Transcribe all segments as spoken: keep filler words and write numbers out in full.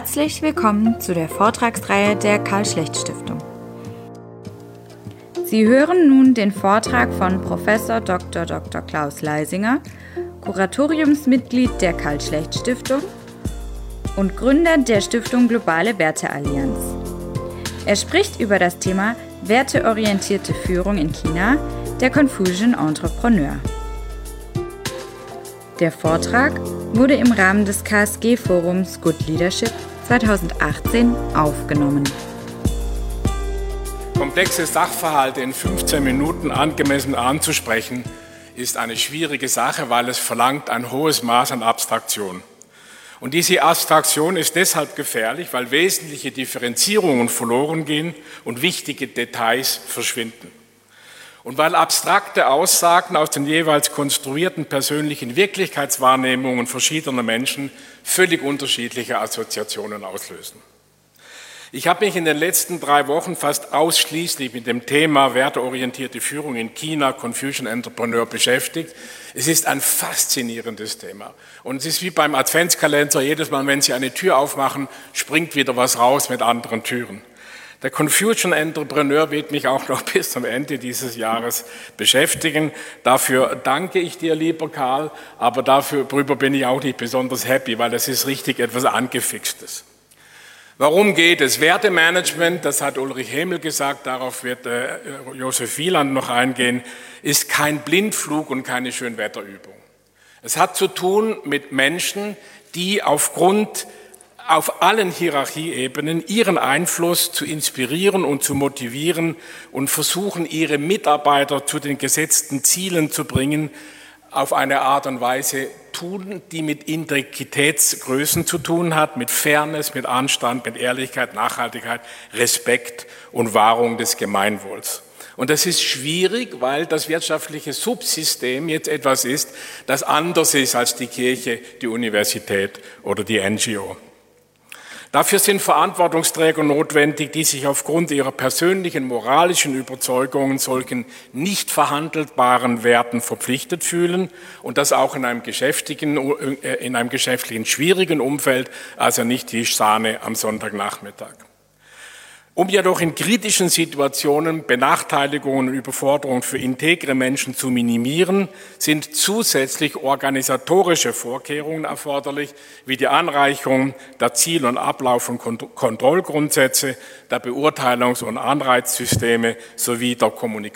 Herzlich willkommen zu der Vortragsreihe der Karl-Schlecht-Stiftung. Sie hören nun den Vortrag von Professor Doktor Doktor Klaus Leisinger, Kuratoriumsmitglied der Karl-Schlecht-Stiftung und Gründer der Stiftung Globale Werteallianz. Er spricht über das Thema werteorientierte Führung in China, der Confucian Entrepreneur. Der Vortrag wurde im Rahmen des K S G-Forums Good Leadership zweitausendachtzehn aufgenommen. Komplexe Sachverhalte in fünfzehn Minuten angemessen anzusprechen, ist eine schwierige Sache, weil es verlangt ein hohes Maß an Abstraktion. Und diese Abstraktion ist deshalb gefährlich, weil wesentliche Differenzierungen verloren gehen und wichtige Details verschwinden. Und weil abstrakte Aussagen aus den jeweils konstruierten persönlichen Wirklichkeitswahrnehmungen verschiedener Menschen völlig unterschiedliche Assoziationen auslösen. Ich habe mich in den letzten drei Wochen fast ausschließlich mit dem Thema werteorientierte Führung in China, Confucian Entrepreneur, beschäftigt. Es ist ein faszinierendes Thema. Und es ist wie beim Adventskalender, jedes Mal, wenn Sie eine Tür aufmachen, springt wieder was raus mit anderen Türen. Der Confucian Entrepreneur wird mich auch noch bis zum Ende dieses Jahres beschäftigen. Dafür danke ich dir, lieber Karl, aber darüber bin ich auch nicht besonders happy, weil das ist richtig etwas Angefixtes. Warum geht es? Wertemanagement, das hat Ulrich Hemel gesagt, darauf wird äh, Josef Wieland noch eingehen, ist kein Blindflug und keine Schönwetterübung. Es hat zu tun mit Menschen, die aufgrund auf allen Hierarchieebenen ihren Einfluss zu inspirieren und zu motivieren und versuchen, ihre Mitarbeiter zu den gesetzten Zielen zu bringen, auf eine Art und Weise tun, die mit Integritätsgrößen zu tun hat, mit Fairness, mit Anstand, mit Ehrlichkeit, Nachhaltigkeit, Respekt und Wahrung des Gemeinwohls. Und das ist schwierig, weil das wirtschaftliche Subsystem jetzt etwas ist, das anders ist als die Kirche, die Universität oder die N G O. Dafür sind Verantwortungsträger notwendig, die sich aufgrund ihrer persönlichen moralischen Überzeugungen solchen nicht verhandelbaren Werten verpflichtet fühlen und das auch in einem geschäftlichen, in einem geschäftlichen schwierigen Umfeld, also nicht die Sahne am Sonntagnachmittag. Um jedoch in kritischen Situationen Benachteiligungen und Überforderungen für integre Menschen zu minimieren, sind zusätzlich organisatorische Vorkehrungen erforderlich, wie die Anreicherung der Ziel- und Ablauf- und Kontrollgrundsätze, der Beurteilungs- und Anreizsysteme sowie der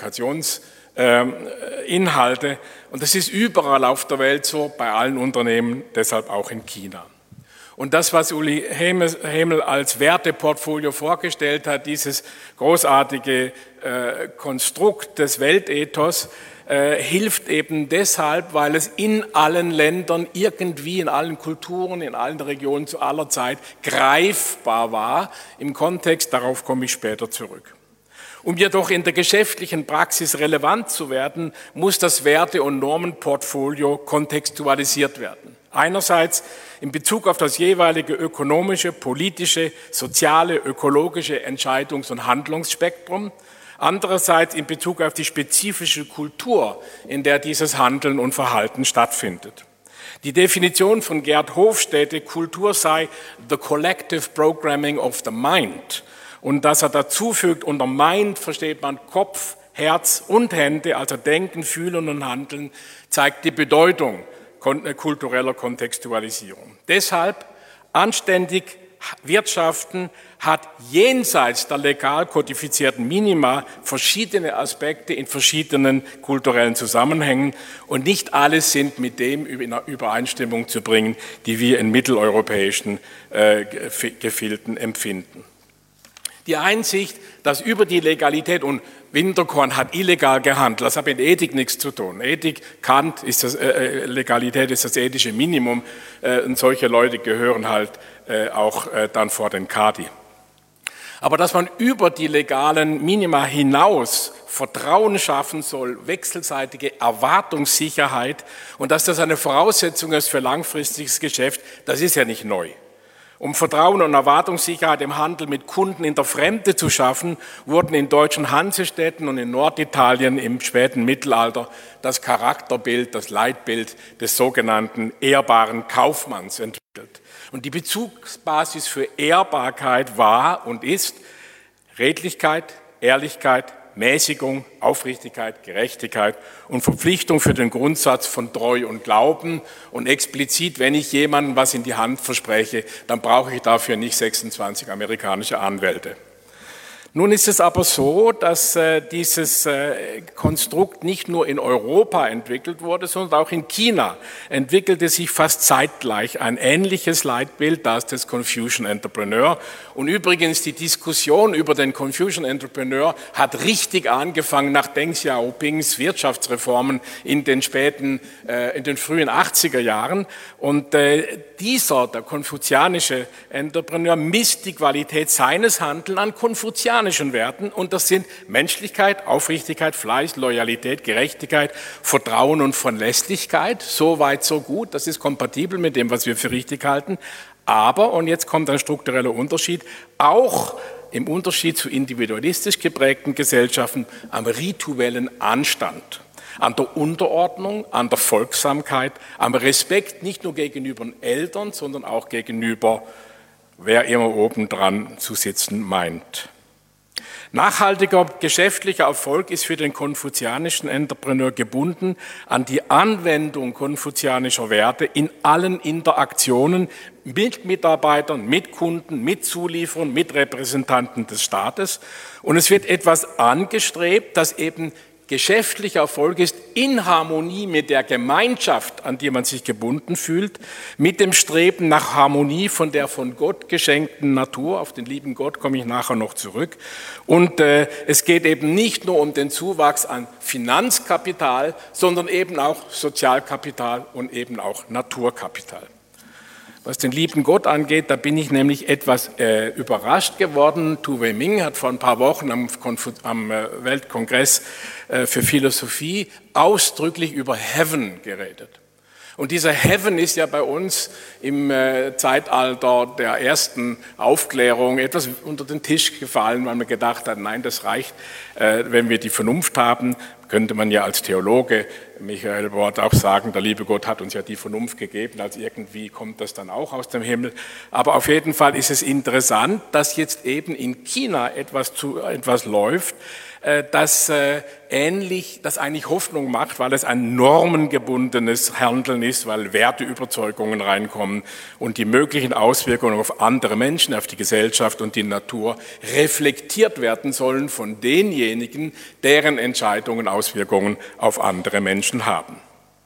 Kommunikationsinhalte. Und das ist überall auf der Welt so, bei allen Unternehmen, deshalb auch in China. Und das, was Uli Hemel als Werteportfolio vorgestellt hat, dieses großartige äh, Konstrukt des Weltethos, äh, hilft eben deshalb, weil es in allen Ländern irgendwie, in allen Kulturen, in allen Regionen zu aller Zeit greifbar war. Im Kontext, darauf komme ich später zurück. Um jedoch in der geschäftlichen Praxis relevant zu werden, muss das Werte- und Normenportfolio kontextualisiert werden. Einerseits in Bezug auf das jeweilige ökonomische, politische, soziale, ökologische Entscheidungs- und Handlungsspektrum, andererseits in Bezug auf die spezifische Kultur, in der dieses Handeln und Verhalten stattfindet. Die Definition von Gerd Hofstede, Kultur sei the collective programming of the mind, und dass er dazu fügt, unter Mind versteht man Kopf, Herz und Hände, also Denken, Fühlen und Handeln, zeigt die Bedeutung kultureller Kontextualisierung. Deshalb anständig wirtschaften hat jenseits der legal kodifizierten Minima verschiedene Aspekte in verschiedenen kulturellen Zusammenhängen und nicht alle sind mit dem in Übereinstimmung zu bringen, die wir in mitteleuropäischen äh, Gefilden empfinden. Die Einsicht, dass über die Legalität und Winterkorn hat illegal gehandelt, das hat mit Ethik nichts zu tun. Ethik, Kant, ist das, äh, Legalität ist das ethische Minimum äh, und solche Leute gehören halt äh, auch äh, dann vor den Kadi. Aber dass man über die legalen Minima hinaus Vertrauen schaffen soll, wechselseitige Erwartungssicherheit und dass das eine Voraussetzung ist für langfristiges Geschäft, das ist ja nicht neu. Um Vertrauen und Erwartungssicherheit im Handel mit Kunden in der Fremde zu schaffen, wurden in deutschen Hansestädten und in Norditalien im späten Mittelalter das Charakterbild, das Leitbild des sogenannten ehrbaren Kaufmanns entwickelt. Und die Bezugsbasis für Ehrbarkeit war und ist Redlichkeit, Ehrlichkeit, Mäßigung, Aufrichtigkeit, Gerechtigkeit und Verpflichtung für den Grundsatz von Treu und Glauben. Und explizit, wenn ich jemandem was in die Hand verspreche, dann brauche ich dafür nicht sechsundzwanzig amerikanische Anwälte. Nun ist es aber so, dass äh, dieses äh, Konstrukt nicht nur in Europa entwickelt wurde, sondern auch in China entwickelte sich fast zeitgleich ein ähnliches Leitbild, das des Confucian Entrepreneur. Und übrigens, die Diskussion über den Confucian Entrepreneur hat richtig angefangen nach Deng Xiaopings Wirtschaftsreformen in den späten, äh, in den frühen achtziger Jahren. Und äh, dieser, der konfuzianische Entrepreneur, misst die Qualität seines Handelns an konfuzianischen Werten, und das sind Menschlichkeit, Aufrichtigkeit, Fleiß, Loyalität, Gerechtigkeit, Vertrauen und Verlässlichkeit. So weit, so gut, das ist kompatibel mit dem, was wir für richtig halten. Aber, und jetzt kommt ein struktureller Unterschied, auch im Unterschied zu individualistisch geprägten Gesellschaften am rituellen Anstand, an der Unterordnung, an der Folgsamkeit, am Respekt nicht nur gegenüber den Eltern, sondern auch gegenüber wer immer obendran zu sitzen meint. Nachhaltiger geschäftlicher Erfolg ist für den konfuzianischen Entrepreneur gebunden an die Anwendung konfuzianischer Werte in allen Interaktionen mit Mitarbeitern, mit Kunden, mit Zulieferern, mit Repräsentanten des Staates. Und es wird etwas angestrebt, das eben geschäftlicher Erfolg ist in Harmonie mit der Gemeinschaft, an die man sich gebunden fühlt, mit dem Streben nach Harmonie von der von Gott geschenkten Natur, auf den lieben Gott komme ich nachher noch zurück. Und äh, es geht eben nicht nur um den Zuwachs an Finanzkapital, sondern eben auch Sozialkapital und eben auch Naturkapital. Was den lieben Gott angeht, da bin ich nämlich etwas äh, überrascht geworden. Tu Wei Ming hat vor ein paar Wochen am, am äh, Weltkongress äh, für Philosophie ausdrücklich über Heaven geredet. Und dieser Heaven ist ja bei uns im äh, Zeitalter der ersten Aufklärung etwas unter den Tisch gefallen, weil man gedacht hat, nein, das reicht, äh, wenn wir die Vernunft haben. Könnte man ja als Theologe, Michael Bort, auch sagen, der liebe Gott hat uns ja die Vernunft gegeben, also irgendwie kommt das dann auch aus dem Himmel. Aber auf jeden Fall ist es interessant, dass jetzt eben in China etwas, zu, etwas läuft, das ähnlich, das eigentlich Hoffnung macht, weil es ein normengebundenes Handeln ist, weil Werteüberzeugungen reinkommen und die möglichen Auswirkungen auf andere Menschen, auf die Gesellschaft und die Natur reflektiert werden sollen von denjenigen, deren Entscheidungen Auswirkungen auf andere Menschen haben.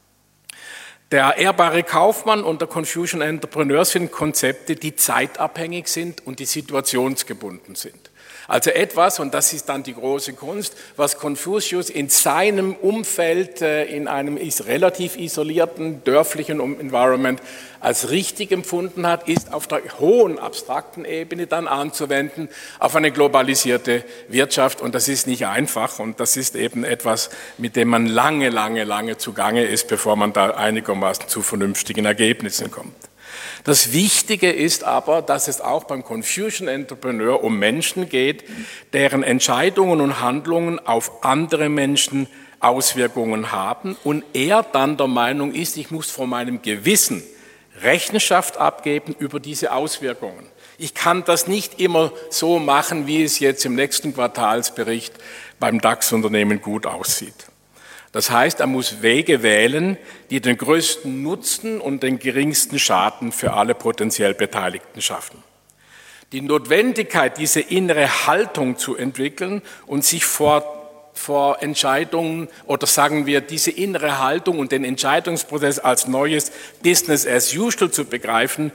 Der ehrbare Kaufmann und der Confucian Entrepreneur sind Konzepte, die zeitabhängig sind und die situationsgebunden sind. Also etwas, und das ist dann die große Kunst, was Konfuzius in seinem Umfeld, in einem relativ isolierten, dörflichen Environment als richtig empfunden hat, ist auf der hohen, abstrakten Ebene dann anzuwenden auf eine globalisierte Wirtschaft. Und das ist nicht einfach und das ist eben etwas, mit dem man lange, lange, lange zugange ist, bevor man da einigermaßen zu vernünftigen Ergebnissen kommt. Das Wichtige ist aber, dass es auch beim Confucian Entrepreneur um Menschen geht, deren Entscheidungen und Handlungen auf andere Menschen Auswirkungen haben und er dann der Meinung ist, ich muss vor meinem Gewissen Rechenschaft abgeben über diese Auswirkungen. Ich kann das nicht immer so machen, wie es jetzt im nächsten Quartalsbericht beim DAX-Unternehmen gut aussieht. Das heißt, er muss Wege wählen, die den größten Nutzen und den geringsten Schaden für alle potenziell Beteiligten schaffen. Die Notwendigkeit, diese innere Haltung zu entwickeln und sich vor, vor Entscheidungen oder sagen wir, diese innere Haltung und den Entscheidungsprozess als neues Business as usual zu begreifen,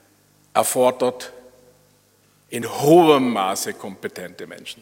erfordert in hohem Maße kompetente Menschen.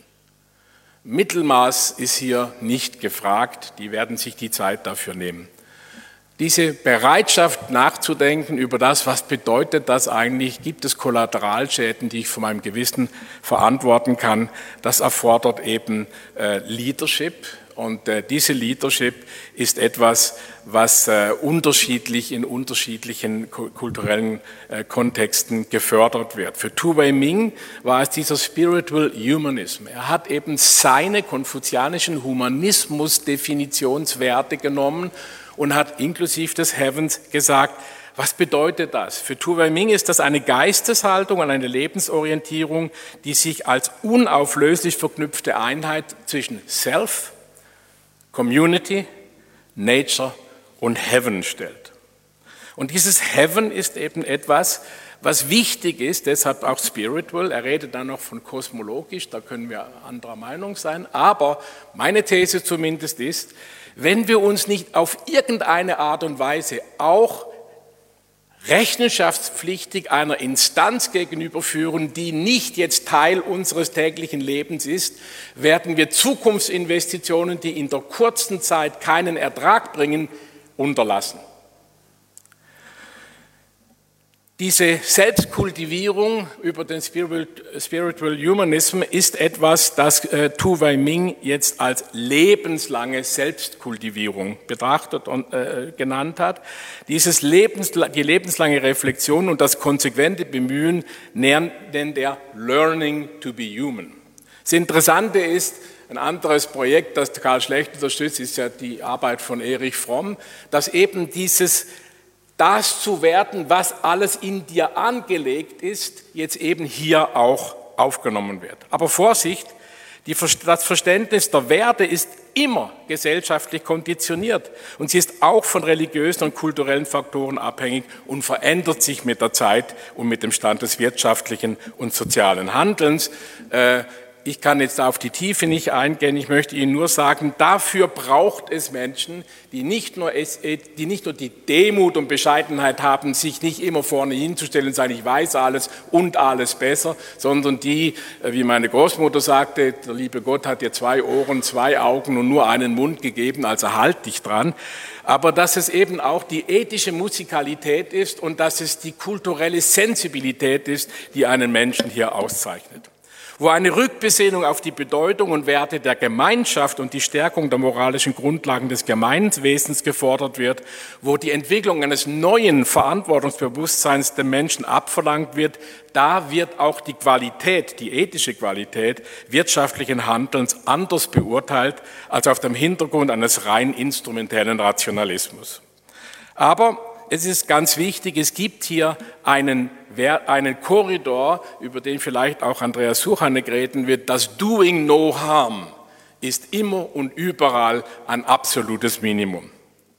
Mittelmaß ist hier nicht gefragt, die werden sich die Zeit dafür nehmen. Diese Bereitschaft nachzudenken über das, was bedeutet das eigentlich, gibt es Kollateralschäden, die ich von meinem Gewissen verantworten kann, das erfordert eben äh, Leadership. Und äh, diese Leadership ist etwas, was äh, unterschiedlich in unterschiedlichen kulturellen äh, Kontexten gefördert wird. Für Tu Wei Ming war es dieser Spiritual Humanism. Er hat eben seine konfuzianischen Humanismus-Definitionswerte genommen und hat inklusive des Heavens gesagt, Was bedeutet das? Für Tu Wai Ming ist das eine Geisteshaltung und eine Lebensorientierung, die sich als unauflöslich verknüpfte Einheit zwischen Self, Community, Nature und Heaven stellt. Und dieses Heaven ist eben etwas, was wichtig ist, deshalb auch spiritual. Er redet dann noch von kosmologisch, da können wir anderer Meinung sein. Aber meine These zumindest ist, wenn wir uns nicht auf irgendeine Art und Weise auch rechenschaftspflichtig einer Instanz gegenüberführen, die nicht jetzt Teil unseres täglichen Lebens ist, werden wir Zukunftsinvestitionen, die in der kurzen Zeit keinen Ertrag bringen, unterlassen. Diese Selbstkultivierung über den Spiritual Humanism ist etwas, das äh, Tu Wai Ming jetzt als lebenslange Selbstkultivierung betrachtet und äh, genannt hat. Dieses lebensla- die lebenslange Reflexion und das konsequente Bemühen nennt er Learning to be Human. Das Interessante ist, ein anderes Projekt, das Karl Schlecht unterstützt, ist ja die Arbeit von Erich Fromm, dass eben dieses das zu werden, was alles in dir angelegt ist, jetzt eben hier auch aufgenommen wird. Aber Vorsicht, die, das Verständnis der Werte ist immer gesellschaftlich konditioniert und sie ist auch von religiösen und kulturellen Faktoren abhängig und verändert sich mit der Zeit und mit dem Stand des wirtschaftlichen und sozialen Handelns. Ich kann jetzt auf die Tiefe nicht eingehen, ich möchte Ihnen nur sagen, dafür braucht es Menschen, die nicht nur, die nicht nur die Demut und Bescheidenheit haben, sich nicht immer vorne hinzustellen und sagen, ich weiß alles und alles besser, sondern die, wie meine Großmutter sagte, der liebe Gott hat dir zwei Ohren, zwei Augen und nur einen Mund gegeben, also halt dich dran. Aber dass es eben auch die ethische Musikalität ist und dass es die kulturelle Sensibilität ist, die einen Menschen hier auszeichnet. Wo eine Rückbesinnung auf die Bedeutung und Werte der Gemeinschaft und die Stärkung der moralischen Grundlagen des Gemeinwesens gefordert wird, wo die Entwicklung eines neuen Verantwortungsbewusstseins dem Menschen abverlangt wird, da wird auch die Qualität, die ethische Qualität wirtschaftlichen Handelns anders beurteilt als auf dem Hintergrund eines rein instrumentellen Rationalismus. Aber es ist ganz wichtig, es gibt hier einen, einen Korridor, über den vielleicht auch Andreas Suchanek reden wird. Das Doing No Harm ist immer und überall ein absolutes Minimum.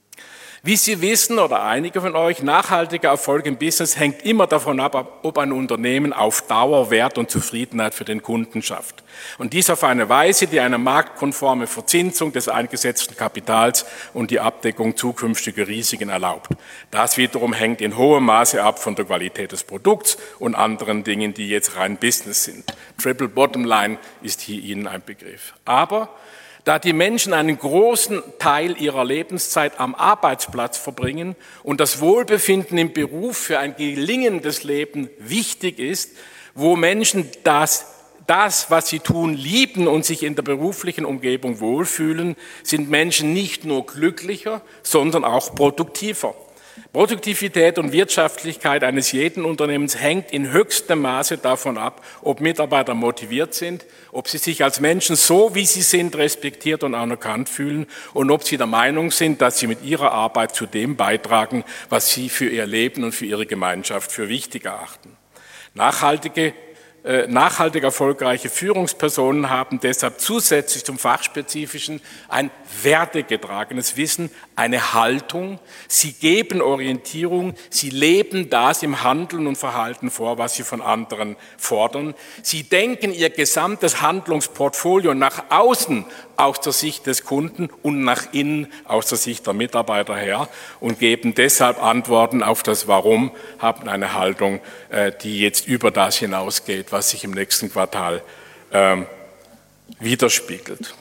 Wie Sie wissen, oder einige von euch, nachhaltiger Erfolg im Business hängt immer davon ab, ob ein Unternehmen auf Dauer Wert und Zufriedenheit für den Kunden schafft. Und dies auf eine Weise, die eine marktkonforme Verzinsung des eingesetzten Kapitals und die Abdeckung zukünftiger Risiken erlaubt. Das wiederum hängt in hohem Maße ab von der Qualität des Produkts und anderen Dingen, die jetzt rein Business sind. Triple Bottom Line ist hier Ihnen ein Begriff. Aber da die Menschen einen großen Teil ihrer Lebenszeit am Arbeitsplatz verbringen und das Wohlbefinden im Beruf für ein gelingendes Leben wichtig ist, wo Menschen das, das, was sie tun, lieben und sich in der beruflichen Umgebung wohlfühlen, sind Menschen nicht nur glücklicher, sondern auch produktiver. Produktivität und Wirtschaftlichkeit eines jeden Unternehmens hängt in höchstem Maße davon ab, ob Mitarbeiter motiviert sind, ob sie sich als Menschen so, wie sie sind, respektiert und anerkannt fühlen und ob sie der Meinung sind, dass sie mit ihrer Arbeit zu dem beitragen, was sie für ihr Leben und für ihre Gemeinschaft für wichtig erachten. Nachhaltige Nachhaltig erfolgreiche Führungspersonen haben deshalb zusätzlich zum Fachspezifischen ein wertegetragenes Wissen, eine Haltung. Sie geben Orientierung, sie leben das im Handeln und Verhalten vor, was sie von anderen fordern. Sie denken ihr gesamtes Handlungsportfolio nach außen aus der Sicht des Kunden und nach innen aus der Sicht der Mitarbeiter her und geben deshalb Antworten auf das Warum, haben eine Haltung, die jetzt über das hinausgeht, was sich im nächsten Quartal ähm, widerspiegelt.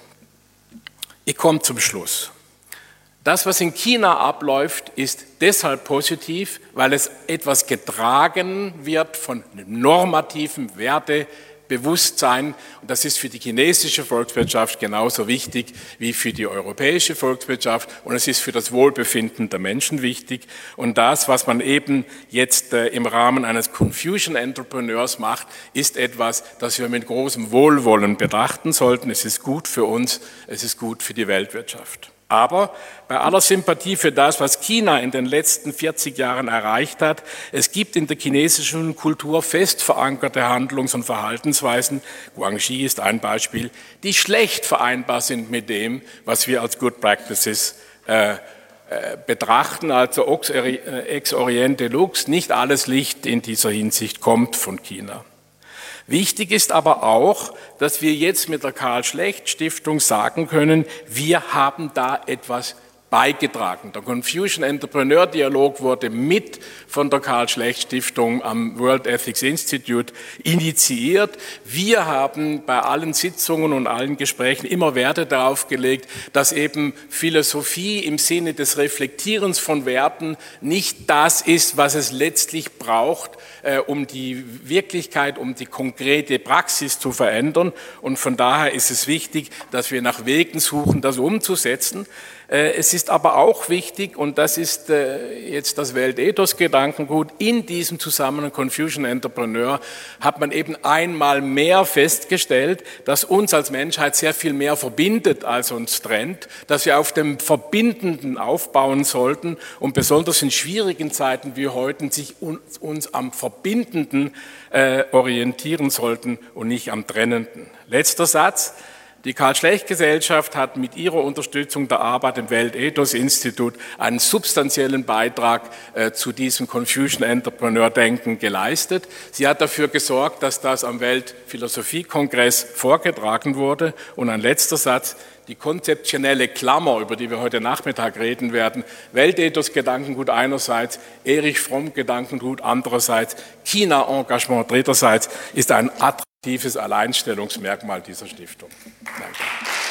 Ich komme zum Schluss. Das, was in China abläuft, ist deshalb positiv, weil es etwas getragen wird von einem normativen Wertebewusstsein. Und das ist für die chinesische Volkswirtschaft genauso wichtig wie für die europäische Volkswirtschaft. Und es ist für das Wohlbefinden der Menschen wichtig. Und das, was man eben jetzt äh, im Rahmen eines Confucian Entrepreneurs macht, ist etwas, das wir mit großem Wohlwollen betrachten sollten. Es ist gut für uns, es ist gut für die Weltwirtschaft. Aber bei aller Sympathie für das, was China in den letzten vierzig Jahren erreicht hat, es gibt in der chinesischen Kultur fest verankerte Handlungs- und Verhaltensweisen, Guangxi ist ein Beispiel, die schlecht vereinbar sind mit dem, was wir als Good Practices äh, betrachten, also ex oriente lux, nicht alles Licht in dieser Hinsicht kommt von China. Wichtig ist aber auch, dass wir jetzt mit der Karl-Schlecht-Stiftung sagen können, wir haben da etwas beigetragen. Der Confucian Entrepreneur Dialog wurde mit von der Karl-Schlecht-Stiftung am World Ethics Institute initiiert. Wir haben bei allen Sitzungen und allen Gesprächen immer Werte darauf gelegt, dass eben Philosophie im Sinne des Reflektierens von Werten nicht das ist, was es letztlich braucht, äh, um die Wirklichkeit, um die konkrete Praxis zu verändern. Und von daher ist es wichtig, dass wir nach Wegen suchen, das umzusetzen. Es ist aber auch wichtig, und das ist jetzt das Weltethos-Gedankengut, in diesem Zusammenhang Confucian Entrepreneur hat man eben einmal mehr festgestellt, dass uns als Menschheit sehr viel mehr verbindet, als uns trennt, dass wir auf dem Verbindenden aufbauen sollten und besonders in schwierigen Zeiten wie heute sich uns, uns am Verbindenden äh, orientieren sollten und nicht am Trennenden. Letzter Satz. Die Karl-Schlecht-Gesellschaft hat mit ihrer Unterstützung der Arbeit im Weltethos-Institut einen substanziellen Beitrag äh, zu diesem Confucian Entrepreneur-Denken geleistet. Sie hat dafür gesorgt, dass das am Weltphilosophie-Kongress vorgetragen wurde. Und ein letzter Satz, die konzeptionelle Klammer, über die wir heute Nachmittag reden werden, Weltethos-Gedankengut einerseits, Erich Fromm-Gedankengut andererseits, China-Engagement dritterseits, ist ein attraktives Alleinstellungsmerkmal dieser Stiftung. Danke.